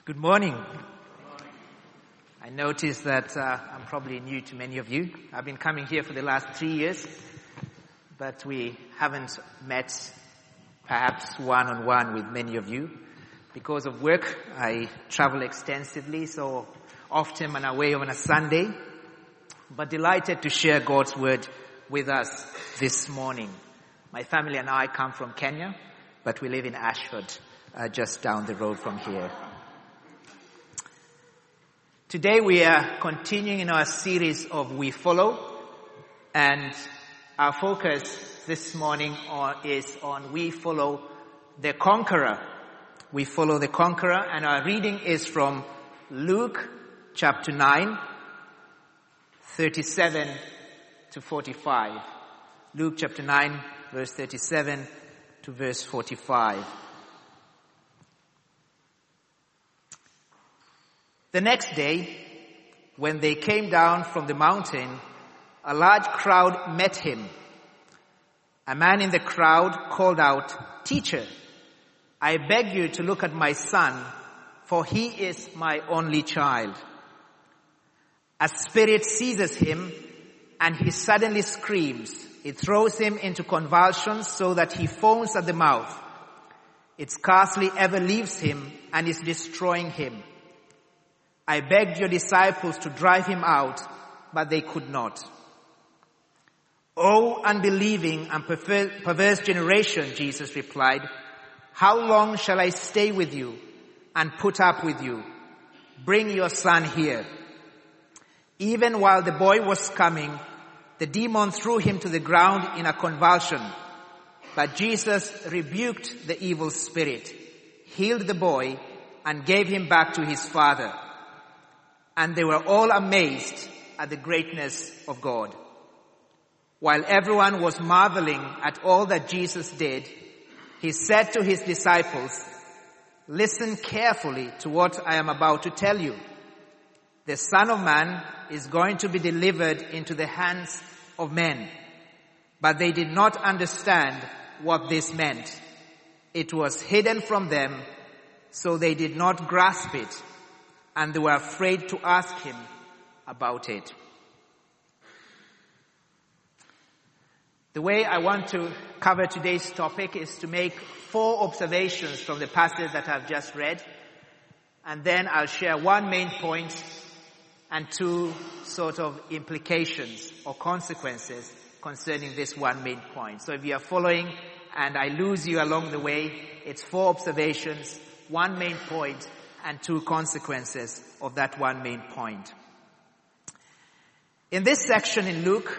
Good morning. I noticed that I'm probably new to many of you. I've been coming here for the last 3 years, but we haven't met perhaps one-on-one with many of you. Because of work, I travel extensively, so often I'm away on a Sunday, but delighted to share God's word with us this morning. My family and I come from Kenya, but we live in Ashford, just down the road from here. Today we are continuing in our series of We Follow, and our focus this morning is on We Follow the Conqueror. We follow the Conqueror, and our reading is from Luke chapter 9, 37 to 45. Luke chapter 9, verse 37 to verse 45. The next day, when they came down from the mountain, a large crowd met him. A man in the crowd called out, "Teacher, I beg you to look at my son, for he is my only child. A spirit seizes him, and he suddenly screams. It throws him into convulsions so that he foams at the mouth. It scarcely ever leaves him and is destroying him. I begged your disciples to drive him out, but they could not." "O unbelieving and perverse generation," Jesus replied, "how long shall I stay with you and put up with you? Bring your son here." Even while the boy was coming, the demon threw him to the ground in a convulsion. But Jesus rebuked the evil spirit, healed the boy, and gave him back to his father. And they were all amazed at the greatness of God. While everyone was marveling at all that Jesus did, he said to his disciples, "Listen carefully to what I am about to tell you. The Son of Man is going to be delivered into the hands of men." But they did not understand what this meant. It was hidden from them, so they did not grasp it, and they were afraid to ask him about it. The way I want to cover today's topic is to make 4 observations from the passage that I've just read, and then I'll share one main point and 2 sort of implications or consequences concerning this one main point. So if you are following and I lose you along the way, it's 4 observations, 1 main point, and 2 consequences of that one main point. In this section in Luke,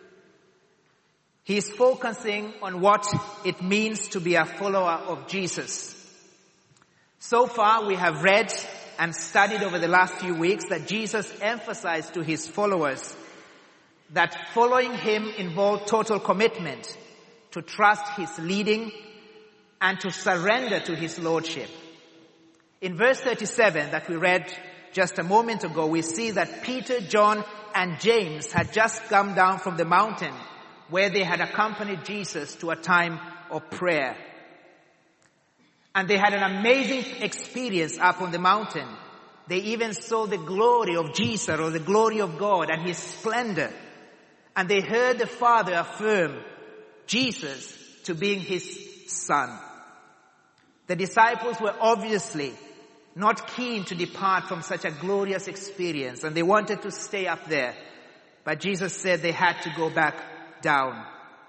he is focusing on what it means to be a follower of Jesus. So far we have read and studied over the last few weeks that Jesus emphasized to his followers that following him involved total commitment, to trust his leading, and to surrender to his lordship. In verse 37 that we read just a moment ago, we see that Peter, John, and James had just come down from the mountain where they had accompanied Jesus to a time of prayer. And they had an amazing experience up on the mountain. They even saw the glory of Jesus, or the glory of God and his splendor. And they heard the Father affirm Jesus to being his son. The disciples were obviously not keen to depart from such a glorious experience, and they wanted to stay up there. But Jesus said they had to go back down.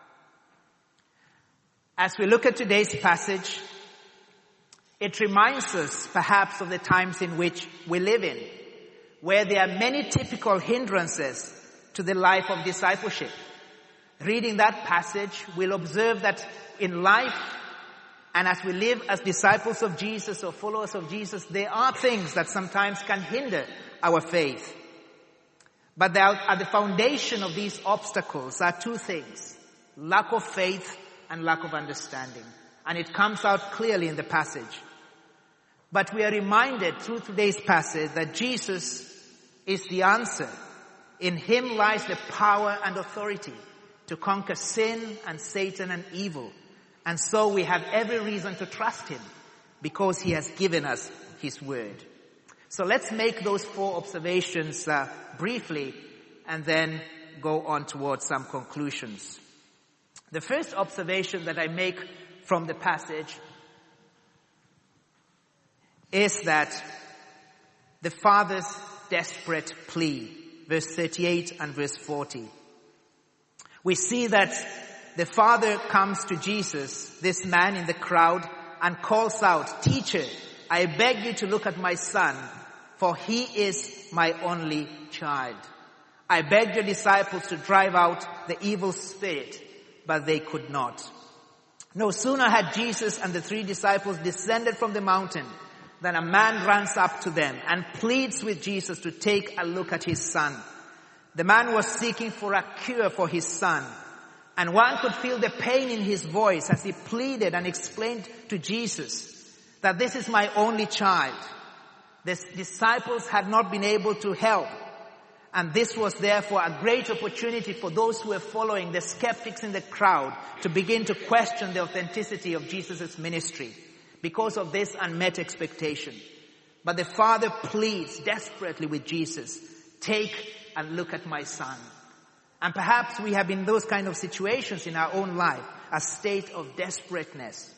As we look at today's passage, it reminds us perhaps of the times in which we live in, where there are many typical hindrances to the life of discipleship. Reading that passage, we'll observe that in life, and as we live as disciples of Jesus or followers of Jesus, there are things that sometimes can hinder our faith. But at the foundation of these obstacles are 2 things: lack of faith and lack of understanding. And it comes out clearly in the passage. But we are reminded through today's passage that Jesus is the answer. In him lies the power and authority to conquer sin and Satan and evil. And so we have every reason to trust him, because he has given us his word. So let's make those 4 observations briefly and then go on towards some conclusions. The first observation that I make from the passage is that the Father's desperate plea, verse 38 and verse 40. We see that the Father comes to Jesus, this man in the crowd, and calls out, "Teacher, I beg you to look at my son, for he is my only child. I begged your disciples to drive out the evil spirit, but they could not." No sooner had Jesus and the 3 disciples descended from the mountain than a man runs up to them and pleads with Jesus to take a look at his son. The man was seeking for a cure for his son, and one could feel the pain in his voice as he pleaded and explained to Jesus that this is my only child. The disciples had not been able to help, and this was therefore a great opportunity for those who were following, the skeptics in the crowd, to begin to question the authenticity of Jesus' ministry because of this unmet expectation. But the Father pleads desperately with Jesus, "Take a look at my son." And perhaps we have been in those kind of situations in our own life, a state of desperateness.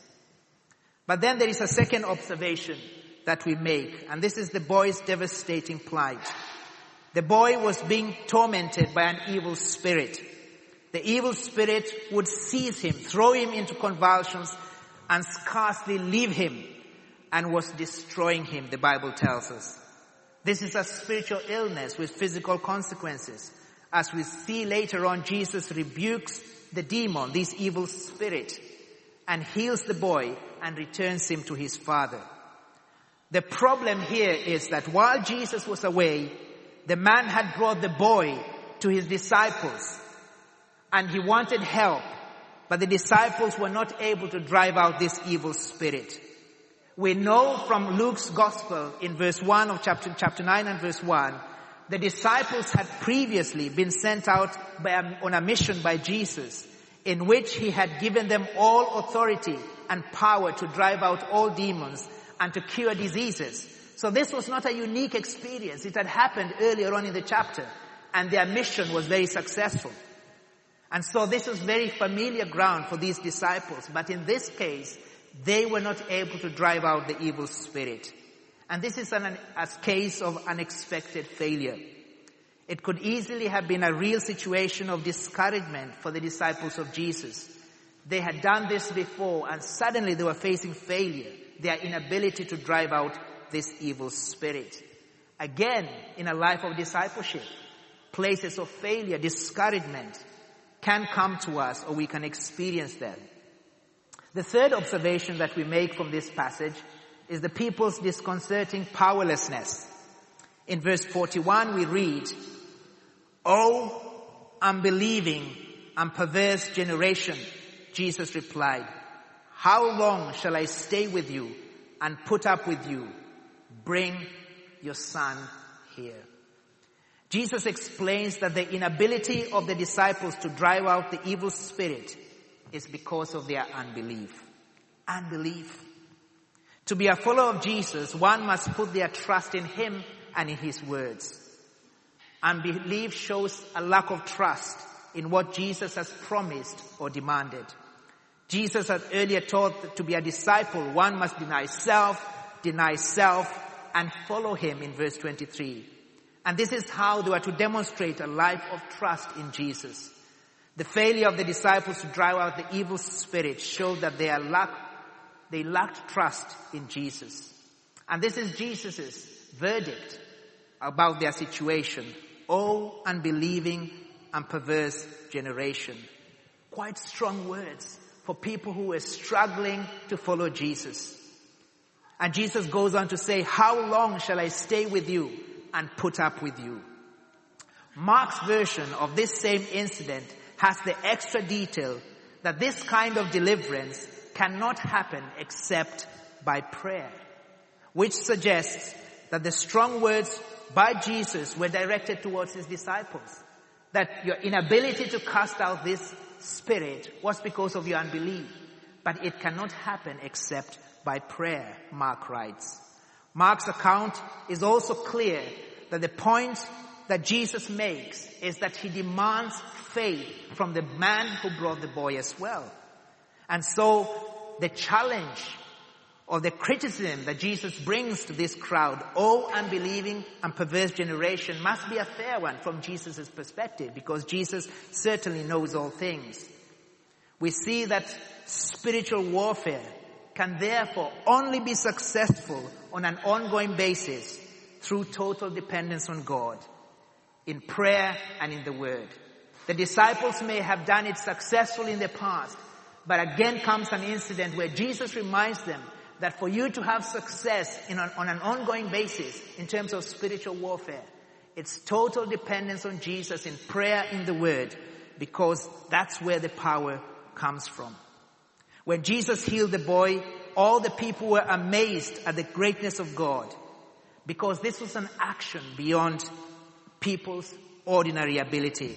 But then there is a second observation that we make, and this is the boy's devastating plight. The boy was being tormented by an evil spirit. The evil spirit would seize him, throw him into convulsions, and scarcely leave him, and was destroying him, the Bible tells us. This is a spiritual illness with physical consequences. As we see later on, Jesus rebukes the demon, this evil spirit, and heals the boy and returns him to his father. The problem here is that while Jesus was away, the man had brought the boy to his disciples, and he wanted help, but the disciples were not able to drive out this evil spirit. We know from Luke's Gospel in verse 1 of chapter 9 and verse 1, the disciples had previously been sent out on a mission by Jesus, in which he had given them all authority and power to drive out all demons and to cure diseases. So this was not a unique experience. It had happened earlier on in the chapter, and their mission was very successful. And so this was very familiar ground for these disciples. But in this case, they were not able to drive out the evil spirit. And this is a case of unexpected failure. It could easily have been a real situation of discouragement for the disciples of Jesus. They had done this before, and suddenly they were facing failure, their inability to drive out this evil spirit. Again, in a life of discipleship, places of failure, discouragement can come to us, or we can experience them. The third observation that we make from this passage is the people's disconcerting powerlessness. In verse 41 we read, "O unbelieving and perverse generation," Jesus replied, "how long shall I stay with you and put up with you? Bring your son here." Jesus explains that the inability of the disciples to drive out the evil spirit is because of their unbelief. Unbelief. To be a follower of Jesus, one must put their trust in him and in his words. Unbelief shows a lack of trust in what Jesus has promised or demanded. Jesus had earlier taught that to be a disciple, one must deny self, and follow him in verse 23. And this is how they were to demonstrate a life of trust in Jesus. The failure of the disciples to drive out the evil spirit showed that they lacked trust in Jesus. And this is Jesus' verdict about their situation. "O unbelieving and perverse generation." Quite strong words for people who were struggling to follow Jesus. And Jesus goes on to say, "How long shall I stay with you and put up with you?" Mark's version of this same incident has the extra detail that this kind of deliverance cannot happen except by prayer, which suggests that the strong words by Jesus were directed towards his disciples, that your inability to cast out this spirit was because of your unbelief, but it cannot happen except by prayer, Mark writes. Mark's account is also clear that the point that Jesus makes is that he demands faith from the man who brought the boy as well. And so the challenge or the criticism that Jesus brings to this crowd, oh unbelieving and perverse generation, must be a fair one from Jesus' perspective, because Jesus certainly knows all things. We see that spiritual warfare can therefore only be successful on an ongoing basis through total dependence on God, in prayer and in the Word. The disciples may have done it successfully in the past, but again comes an incident where Jesus reminds them that for you to have success on an ongoing basis in terms of spiritual warfare, it's total dependence on Jesus in prayer, in the Word, because that's where the power comes from. When Jesus healed the boy, all the people were amazed at the greatness of God, because this was an action beyond people's ordinary ability.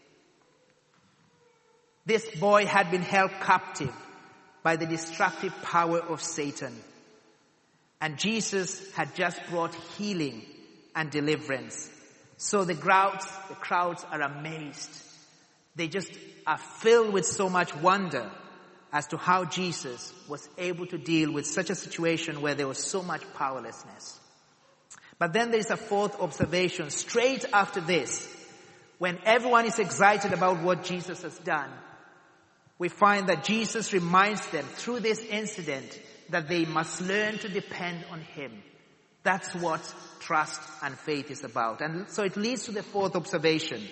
This boy had been held captive by the destructive power of Satan. And Jesus had just brought healing and deliverance. So the crowds are amazed. They just are filled with so much wonder as to how Jesus was able to deal with such a situation where there was so much powerlessness. But then there is a fourth observation straight after this. When everyone is excited about what Jesus has done, we find that Jesus reminds them through this incident that they must learn to depend on Him. That's what trust and faith is about. And so it leads to the fourth observation.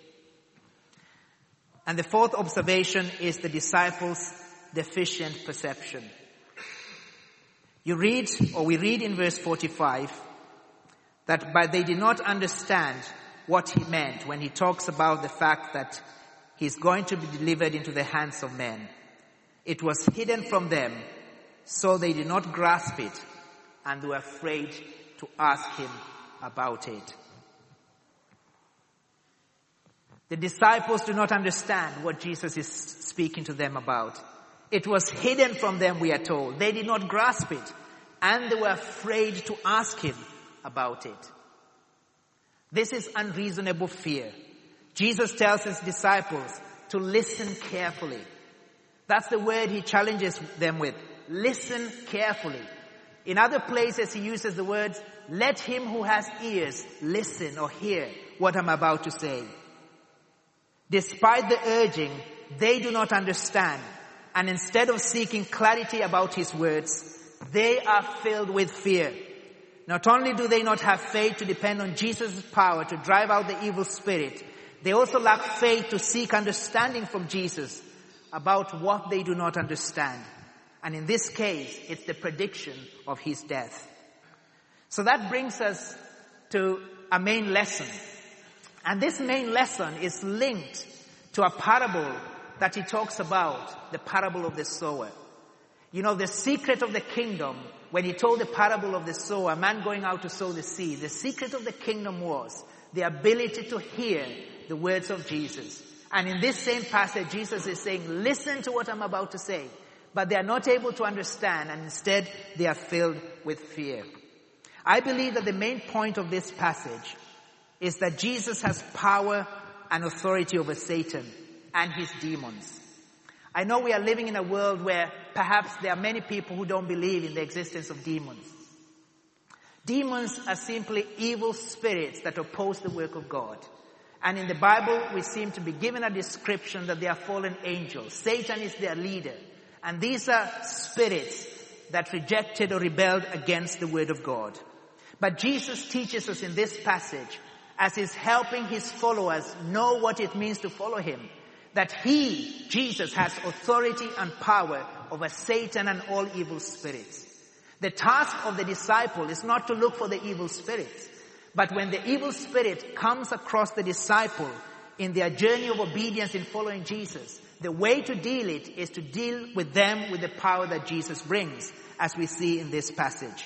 And the fourth observation is the disciples' deficient perception. We read in verse 45 that but they did not understand what he meant when he talks about the fact that he's going to be delivered into the hands of men. It was hidden from them, so they did not grasp it, and they were afraid to ask him about it. The disciples do not understand what Jesus is speaking to them about. It was hidden from them, we are told. They did not grasp it, and they were afraid to ask him about it. This is unreasonable fear. Jesus tells his disciples to listen carefully. That's the word he challenges them with. Listen carefully. In other places he uses the words, let him who has ears listen or hear what I'm about to say. Despite the urging, they do not understand. And instead of seeking clarity about his words, they are filled with fear. Not only do they not have faith to depend on Jesus' power to drive out the evil spirit, they also lack faith to seek understanding from Jesus about what they do not understand. And in this case, it's the prediction of his death. So that brings us to a main lesson. And this main lesson is linked to a parable that he talks about, the parable of the sower. You know, the secret of the kingdom, when he told the parable of the sower, a man going out to sow the seed, the secret of the kingdom was the ability to hear the words of Jesus. And in this same passage, Jesus is saying, listen to what I'm about to say. But they are not able to understand, and instead they are filled with fear. I believe that the main point of this passage is that Jesus has power and authority over Satan and his demons. I know we are living in a world where perhaps there are many people who don't believe in the existence of demons. Demons are simply evil spirits that oppose the work of God. And in the Bible, we seem to be given a description that they are fallen angels. Satan is their leader. And these are spirits that rejected or rebelled against the word of God. But Jesus teaches us in this passage, as he's helping his followers know what it means to follow him, that he, Jesus, has authority and power over Satan and all evil spirits. The task of the disciple is not to look for the evil spirits, but when the evil spirit comes across the disciple in their journey of obedience in following Jesus, the way to deal it is to deal with them with the power that Jesus brings, as we see in this passage.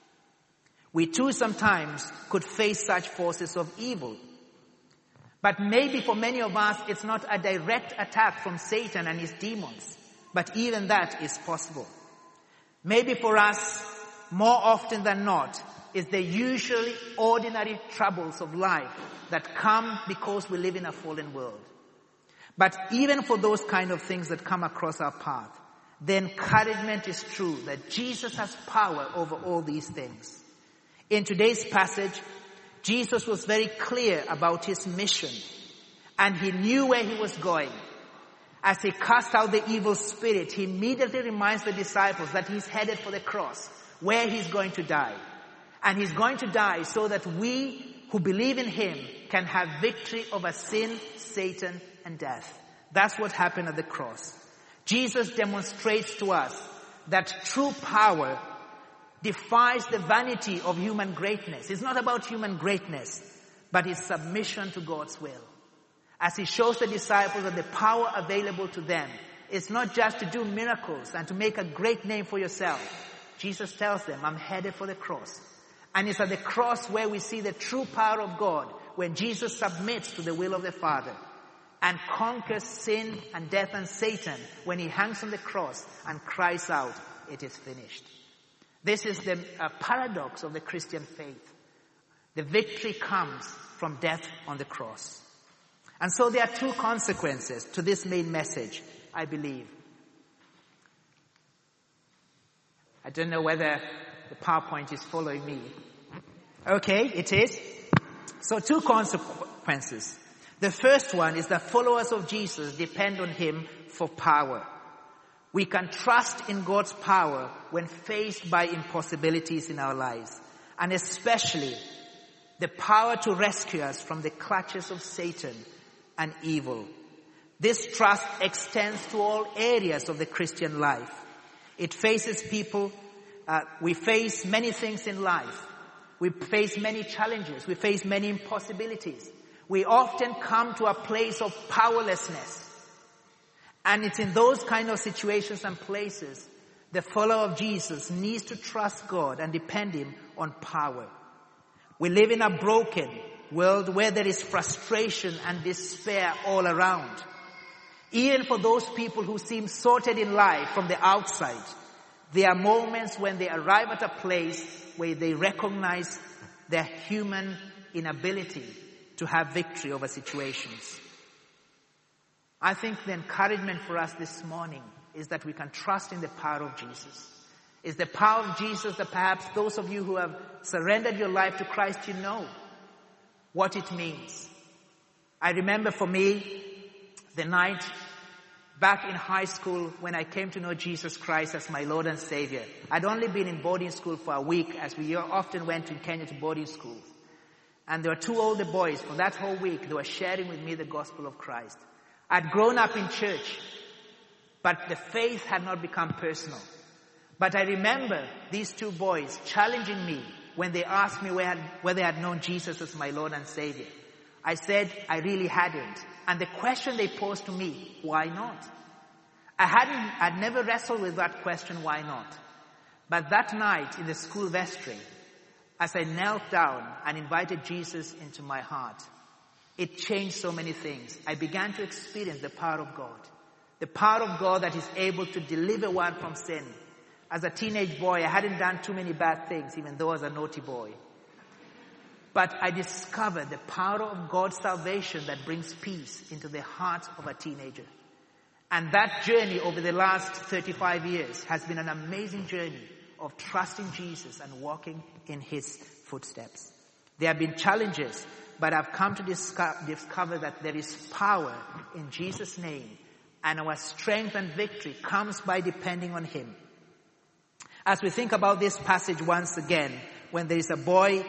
We too sometimes could face such forces of evil. But maybe for many of us, it's not a direct attack from Satan and his demons. But even that is possible. Maybe for us, more often than not, is the usually ordinary troubles of life that come because we live in a fallen world. But even for those kind of things that come across our path, the encouragement is true that Jesus has power over all these things. In today's passage, Jesus was very clear about his mission, and he knew where he was going. As he cast out the evil spirit, he immediately reminds the disciples that he's headed for the cross, where he's going to die. And he's going to die so that we who believe in him can have victory over sin, Satan, and death. That's what happened at the cross. Jesus demonstrates to us that true power defies the vanity of human greatness. It's not about human greatness, but it's submission to God's will. As he shows the disciples that the power available to them is not just to do miracles and to make a great name for yourself. Jesus tells them, I'm headed for the cross. And it's at the cross where we see the true power of God, when Jesus submits to the will of the Father and conquers sin and death and Satan when he hangs on the cross and cries out, it is finished. This is the paradox of the Christian faith. The victory comes from death on the cross. And so there are two consequences to this main message, I believe. I don't know whether the PowerPoint is following me. Okay, it is. So two consequences. The first one is that followers of Jesus depend on him for power. We can trust in God's power when faced by impossibilities in our lives, and especially the power to rescue us from the clutches of Satan and evil. This trust extends to all areas of the Christian life. It faces people. We face many things in life. We face many challenges. We face many impossibilities. We often come to a place of powerlessness. And it's in those kind of situations and places the follower of Jesus needs to trust God and depend him on power. We live in a broken world where there is frustration and despair all around. Even for those people who seem sorted in life from the outside, there are moments when they arrive at a place where they recognize their human inability to have victory over situations. I think the encouragement for us this morning is that we can trust in the power of Jesus. It's the power of Jesus that perhaps those of you who have surrendered your life to Christ, you know what it means. I remember for me, the night back in high school when I came to know Jesus Christ as my Lord and Savior. I'd only been in boarding school for a week, as we often went in Kenya to boarding schools. And there were two older boys for that whole week. They were sharing with me the gospel of Christ. I'd grown up in church, but the faith had not become personal. But I remember these two boys challenging me when they asked me whether I had known Jesus as my Lord and Savior. I said I really hadn't. And the question they posed to me, why not? I'd never wrestled with that question, why not? But that night in the school vestry, as I knelt down and invited Jesus into my heart, it changed so many things. I began to experience the power of God. The power of God that is able to deliver one from sin. As a teenage boy, I hadn't done too many bad things, even though I was a naughty boy. But I discovered the power of God's salvation that brings peace into the heart of a teenager. And that journey over the last 35 years has been an amazing journey of trusting Jesus and walking in his footsteps. There have been challenges, but I've come to discover that there is power in Jesus' name, and our strength and victory comes by depending on him. As we think about this passage once again, when there is a boy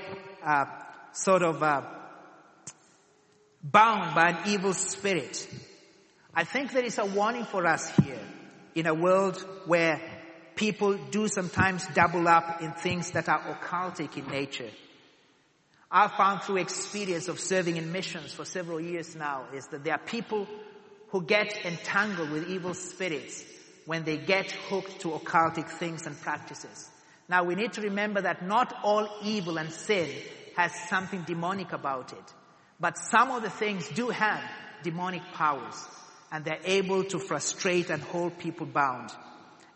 bound by an evil spirit, I think there is a warning for us here in a world where people do sometimes double up in things that are occultic in nature. I've found through experience of serving in missions for several years now is that there are people who get entangled with evil spirits when they get hooked to occultic things and practices. Now we need to remember that not all evil and sin has something demonic about it. But some of the things do have demonic powers, and they're able to frustrate and hold people bound.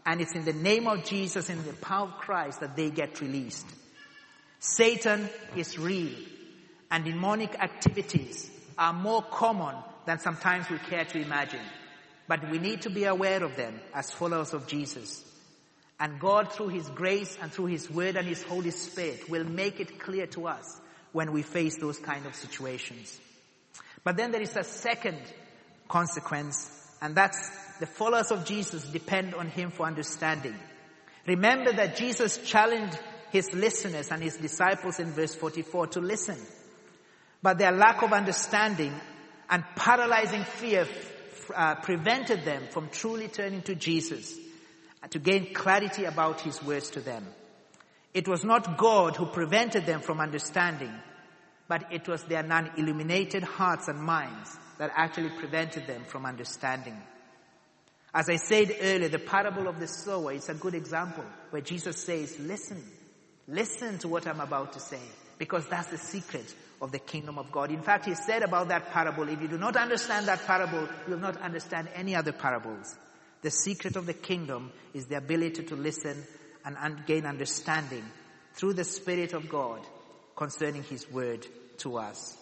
And it's in the name of Jesus and the power of Christ that they get released. Satan is real, and demonic activities are more common than sometimes we care to imagine. But we need to be aware of them as followers of Jesus. And God, through His grace and through His Word and His Holy Spirit, will make it clear to us when we face those kind of situations. But then there is a second consequence, and that's the followers of Jesus depend on Him for understanding. Remember that Jesus challenged His listeners and His disciples in verse 44 to listen. But their lack of understanding and paralyzing fear prevented them from truly turning to Jesus to gain clarity about His words to them. It was not God who prevented them from understanding, but it was their non-illuminated hearts and minds that actually prevented them from understanding. As I said earlier, the parable of the sower is a good example where Jesus says, listen to what I'm about to say, because that's the secret of the kingdom of God. In fact, He said about that parable, if you do not understand that parable, you will not understand any other parables. The secret of the kingdom is the ability to listen and gain understanding through the Spirit of God concerning His word to us.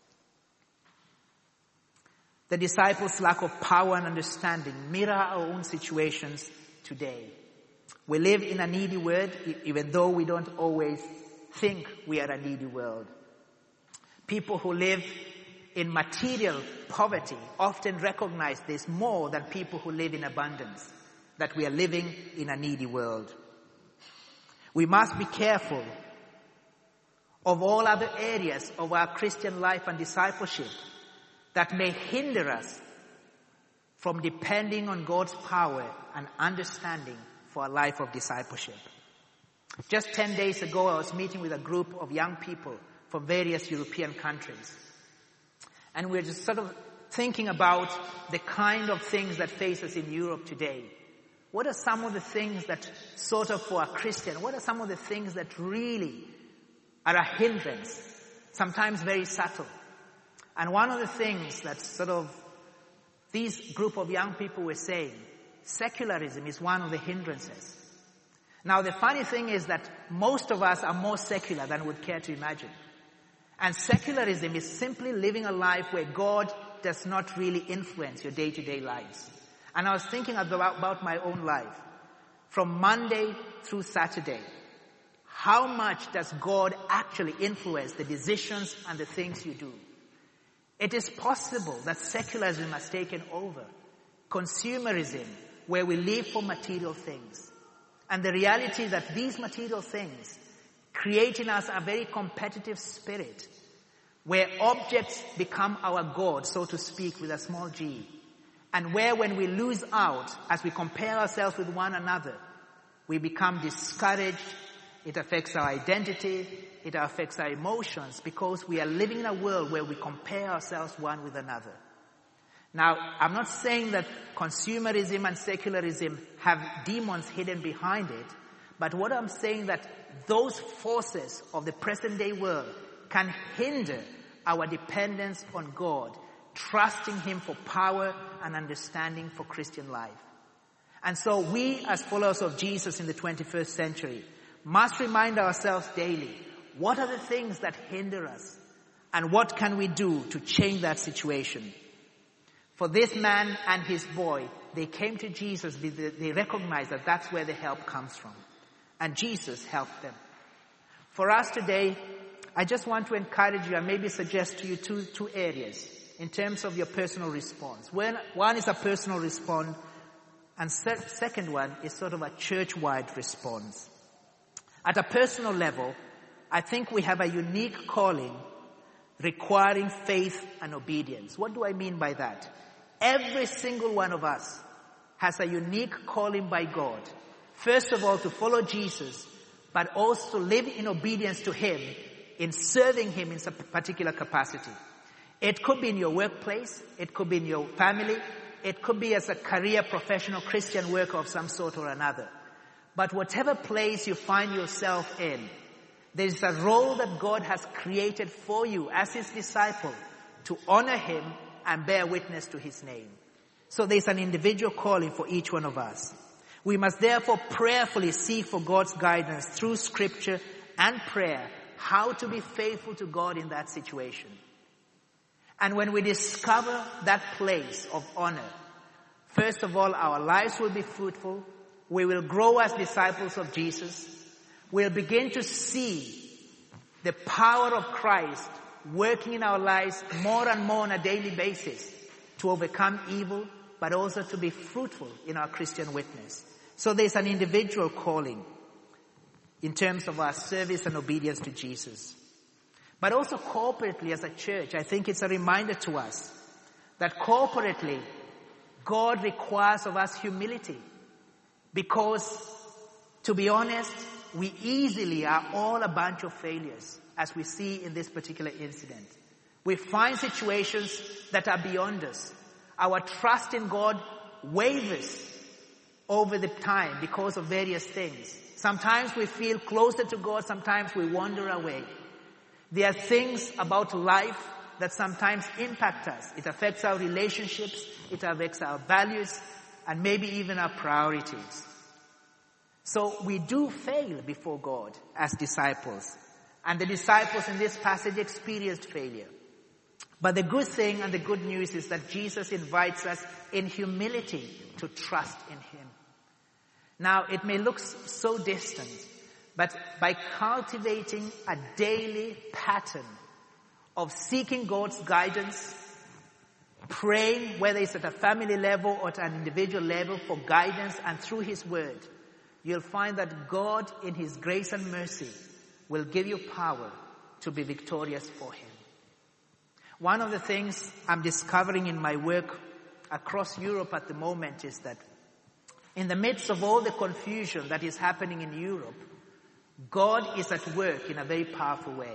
The disciples' lack of power and understanding mirror our own situations today. We live in a needy world, even though we don't always think we are a needy world. People who live in material poverty often recognize this more than people who live in abundance, that we are living in a needy world. We must be careful of all other areas of our Christian life and discipleship that may hinder us from depending on God's power and understanding for a life of discipleship. Just 10 days ago, I was meeting with a group of young people from various European countries. And we're just sort of thinking about the kind of things that face us in Europe today. What are some of the things that sort of for a Christian, what are some of the things that really are a hindrance, sometimes very subtle? And one of the things that sort of these group of young people were saying, secularism is one of the hindrances. Now the funny thing is that most of us are more secular than would care to imagine. And secularism is simply living a life where God does not really influence your day-to-day lives. And I was thinking about my own life. From Monday through Saturday, how much does God actually influence the decisions and the things you do? It is possible that secularism has taken over. Consumerism, where we live for material things. And the reality is that these material things create in us a very competitive spirit, where objects become our God, so to speak, with a small g. And where when we lose out, as we compare ourselves with one another, we become discouraged. It affects our identity. It affects our emotions, because we are living in a world where we compare ourselves one with another. Now, I'm not saying that consumerism and secularism have demons hidden behind it, but what I'm saying that those forces of the present day world can hinder our dependence on God, trusting Him for power and understanding for Christian life. And so we, as followers of Jesus in the 21st century, must remind ourselves daily, what are the things that hinder us? And what can we do to change that situation? For this man and his boy, they came to Jesus. They recognized that that's where the help comes from. And Jesus helped them. For us today, I just want to encourage you and maybe suggest to you two areas in terms of your personal response. One is a personal response, and second one is sort of a church-wide response. At a personal level, I think we have a unique calling requiring faith and obedience. What do I mean by that? Every single one of us has a unique calling by God. First of all, to follow Jesus, but also to live in obedience to Him, in serving Him in some particular capacity. It could be in your workplace, it could be in your family, it could be as a career professional Christian worker of some sort or another. But whatever place you find yourself in, there is a role that God has created for you as His disciple to honor Him and bear witness to His name. So there's an individual calling for each one of us. We must therefore prayerfully seek for God's guidance through scripture and prayer, how to be faithful to God in that situation. And when we discover that place of honor, first of all, our lives will be fruitful. We will grow as disciples of Jesus. We'll begin to see the power of Christ working in our lives more and more on a daily basis to overcome evil, but also to be fruitful in our Christian witness. So there's an individual calling in terms of our service and obedience to Jesus. But also corporately as a church, I think it's a reminder to us that corporately, God requires of us humility. Because, to be honest, we easily are all a bunch of failures, as we see in this particular incident. We find situations that are beyond us. Our trust in God wavers over the time because of various things. Sometimes we feel closer to God, sometimes we wander away. There are things about life that sometimes impact us. It affects our relationships, it affects our values, and maybe even our priorities. So we do fail before God as disciples. And the disciples in this passage experienced failure. But the good thing and the good news is that Jesus invites us in humility to trust in Him. Now, it may look so distant, but by cultivating a daily pattern of seeking God's guidance, praying, whether it's at a family level or at an individual level, for guidance and through His Word, you'll find that God, in His grace and mercy, will give you power to be victorious for Him. One of the things I'm discovering in my work across Europe at the moment is that in the midst of all the confusion that is happening in Europe, God is at work in a very powerful way.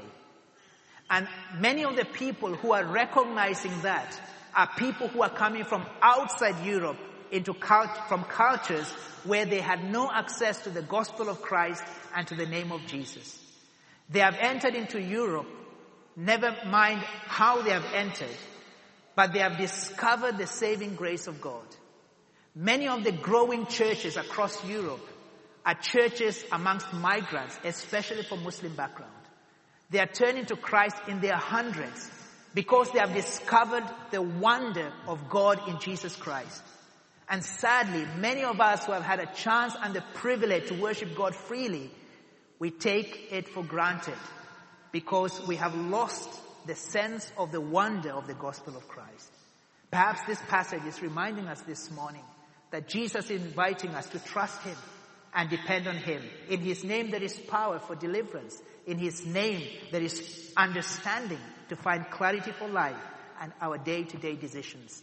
And many of the people who are recognizing that are people who are coming from outside Europe from cultures where they had no access to the gospel of Christ and to the name of Jesus. They have entered into Europe, never mind how they have entered, but they have discovered the saving grace of God. Many of the growing churches across Europe are churches amongst migrants, especially from Muslim background. They are turning to Christ in their hundreds because they have discovered the wonder of God in Jesus Christ. And sadly, many of us who have had a chance and the privilege to worship God freely, we take it for granted because we have lost the sense of the wonder of the gospel of Christ. Perhaps this passage is reminding us this morning that Jesus is inviting us to trust Him and depend on Him. In His name there is power for deliverance. In His name there is understanding to find clarity for life and our day-to-day decisions.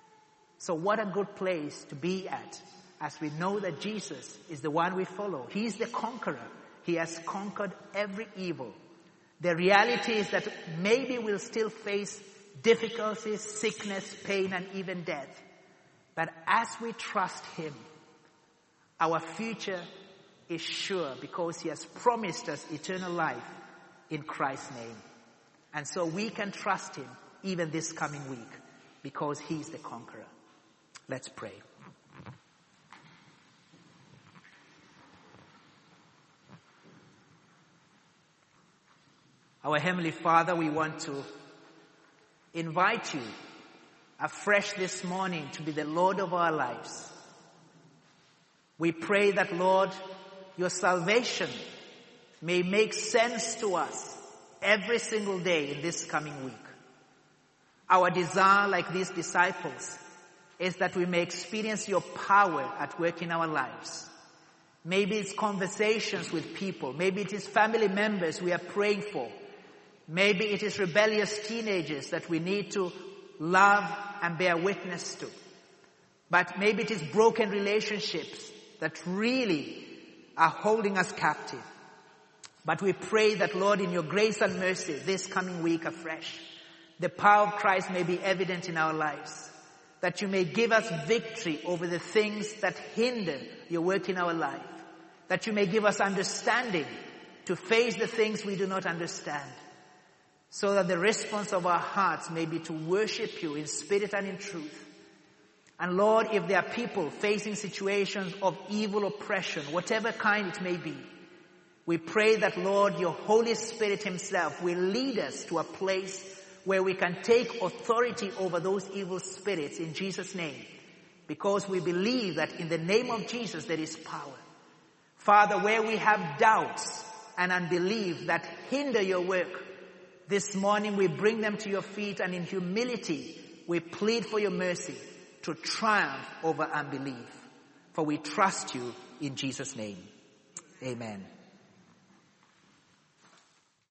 So what a good place to be at as we know that Jesus is the one we follow. He is the conqueror. He has conquered every evil. The reality is that maybe we'll still face difficulties, sickness, pain, and even death. But as we trust Him, our future is sure because He has promised us eternal life in Christ's name. And so we can trust Him even this coming week because He is the conqueror. Let's pray. Our Heavenly Father, we want to invite You afresh this morning to be the Lord of our lives. We pray that, Lord, Your salvation may make sense to us every single day in this coming week. Our desire, like these disciples, is that we may experience Your power at work in our lives. Maybe it's conversations with people. Maybe it is family members we are praying for. Maybe it is rebellious teenagers that we need to love and bear witness to. But maybe it is broken relationships that really are holding us captive. But we pray that, Lord, in Your grace and mercy, this coming week afresh, the power of Christ may be evident in our lives. That You may give us victory over the things that hinder Your work in our life. That You may give us understanding to face the things we do not understand. So that the response of our hearts may be to worship You in spirit and in truth. And Lord, if there are people facing situations of evil oppression, whatever kind it may be, we pray that, Lord, your Holy Spirit himself will lead us to a place where we can take authority over those evil spirits in Jesus' name, because we believe that in the name of Jesus there is power. Father, where we have doubts and unbelief that hinder your work, this morning we bring them to your feet, and in humility we plead for your mercy to triumph over unbelief. For we trust you in Jesus' name. Amen.